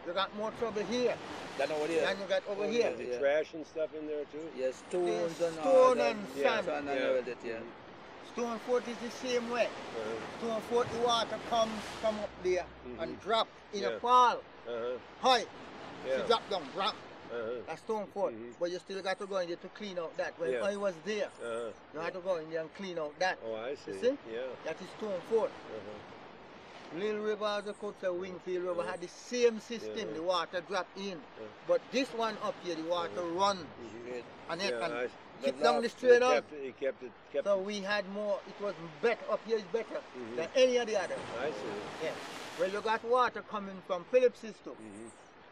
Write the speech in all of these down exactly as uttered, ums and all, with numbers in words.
you got more trouble here than over there. than you got over Oh, here. Is there Yeah. trash and stuff in there too? Yes, stones There's and all stone that. and Yeah. sand. Sand and Yeah. all that, yeah. Stone Fort is the same way. Uh-huh. Stone Fort, the water comes from up there Mhm. and drop in Yeah. a fall. Uh-huh. High. Yeah. She drop down, drop. Uh-huh. That's Stone Fort. Mhm. But you still got to go in there to clean out that. When Yeah. I was there, Uh-huh. you had to go in there and clean out that. Oh, I see. You see? Yeah. That is Stone Fort. Uh-huh. Little River, as a could say, Wingfield River, Yeah. had the same system. Yeah. The water drop in. Yeah. But this one up here, the water Yeah. run. Straight. And it Yeah, can I- keep But down that- the He straight up. kept it, he kept it, kept So it. we had more, it was better, up here is better Mhm. than any of the other. I see. Yeah. Well, you got water coming from Phillips's too. Mm-hmm.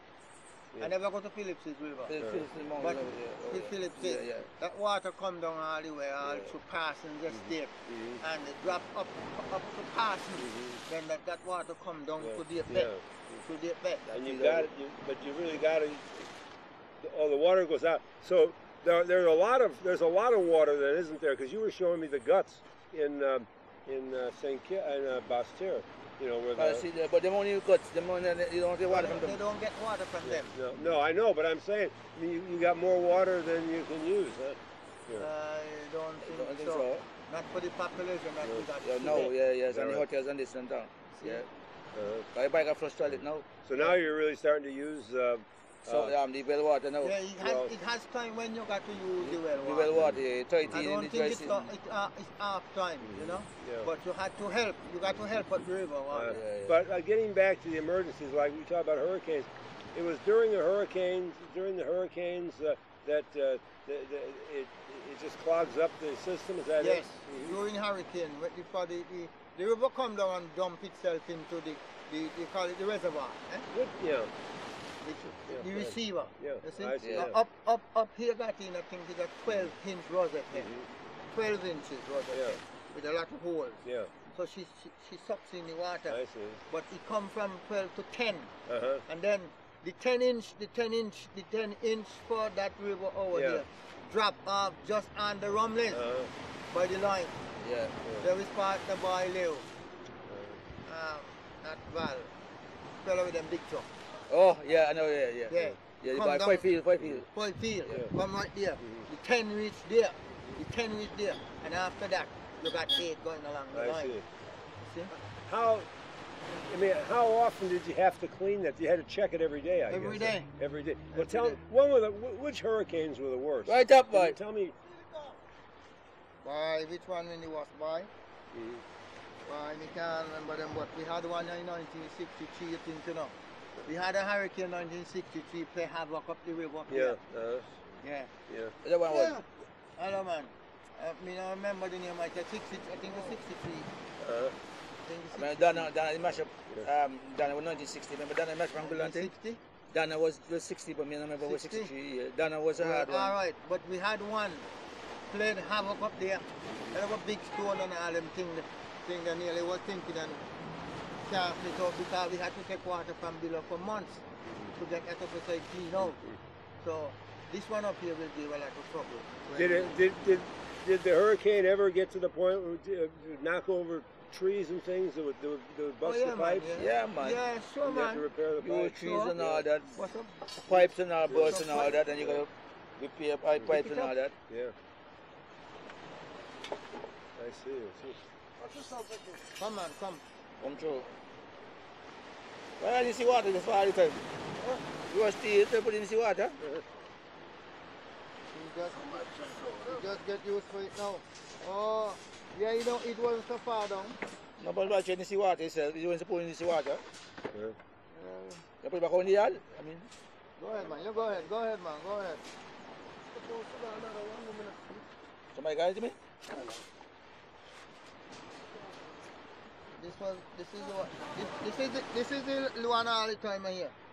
I never go to Phillips's River. Phil- Yeah. Phil- Phil Mountain But over there. Oh, Phil- yeah. Phillips Yeah, said, yeah. that water come down all the way, all Yeah. through Parsons Estate, Mhm. and it drop up up to Parsons. Mhm. Then that, that water come down Yeah. to the Yeah. bed, to the bed. And you That's got it. it, you, but you really got to. Oh, the water goes out. So there, there's a lot of there's a lot of water that isn't there because you were showing me the guts in um, in uh, Saint Ki in uh, Bastia. You know where Uh, the. see, the- but them only guts, them only, you don't get water from They them. don't get water from them. No, no, I know, but I'm saying I mean, you, you got more water than you can use, huh? Yeah. I don't I think, don't think so. so. Not for the population that No. we got. Yeah, today. no, yeah, yes, that and the right? hotels and this and that. Yeah. Uh-huh. I buy a flush toilet now. So now you're really starting to use. Uh, So uh, um, the well water now. Yeah, it has, Well- it has time when you got to use the well The water. well water, yeah, thirty I in don't the think dry it's, season. uh, it, uh, it's half time, you know. Yeah. But you had to help. You got to help at the river Uh, water. Yeah, yeah. But uh, getting back to the emergencies, like we talk about hurricanes, it was during the hurricanes, during the hurricanes uh, that uh, the, the, it it just clogs up the system. Is that Yes, it? Mhm. during hurricane, when the, for the, the, the river come down and dump itself into the, the they call it the reservoir, eh? What, yeah. the, Yeah, the yeah. receiver. Yeah, You see? I see, Now, yeah. up, up, up here got in, I think it's a twelve inch rosette head. Mhm. twelve inches rosette Yeah. head with a lot of holes. Yeah, So she, she, she sucks in the water. I see. But it come from twelve to ten. Uh huh. And then the ten inch, the ten inch, the ten inch for that river over Yeah. here drop off just on the rumblings Uh by the line. Yeah. There is part the boy Leo, huh. um, not Val, fellow with them big truck. Oh, yeah, I know, yeah, yeah. Yeah. Yeah, the Come buy down- five field, five field. Boy field, Yeah. come right there. Mhm. The ten reach there, the ten reach there, and after that you got eight going along the I line. see. See? How? I mean, how often did you have to clean that? You had to check it every day, I Every guess. day. Every day. Well, Every tell day. me, when were the, wh- which hurricanes were the worst? Right up, Can you boy. Tell me. Boy, which one when it was boy? Mhm. Boy, I can't remember them, but we had one in nineteen sixty-three, I think, you know. We had a hurricane in nineteen sixty-three play havoc up the river. up Yeah. here. Uh, Yeah. yeah. That one was. Hello, man. I mean, I remember the name. I think I think it's sixty-three. Uh, I think I mean, it's Dana, Dana, the mashup, um, Dana was nineteen sixty. Remember Dana mashed from Gulante? sixty. Dana was, was sixty, but me and I remember was sixty? sixty-three. Yeah. Dana was a hard All one. right, but we had one played havoc up there. There was a big stone and all them thing. Thing that nearly was thinking and can't fit out because we had to take water from below for months to get that up beside clean out. So this one up here will give a lot of trouble. Did it? Did did did the hurricane ever get to the point where it would uh, knock over trees and things that would, that would, that would Oh, bust yeah, the man, pipes? Yeah, man. Yeah, sure, And you have to man. repair the You with pipes. trees and Sure. all that, What's up? pipes and all, bursts Some and all pipe. that, and you gotta repair pipe, pipes and all that. Yeah. I see. I see. Come on, come. Come through. Well, you see water this all the time. You want steel to put in the water? You just, you just get used to it now. Oh, yeah, you know, it wasn't so far down. No, but watch in the water itself. You want to put in the water. Yeah. Uh, You put it back on the yard. I mean, go ahead, man. You go ahead. Go ahead, man. Go ahead. somebody got it to me? This was, this is the one. This, this is the, this is the one all the time here.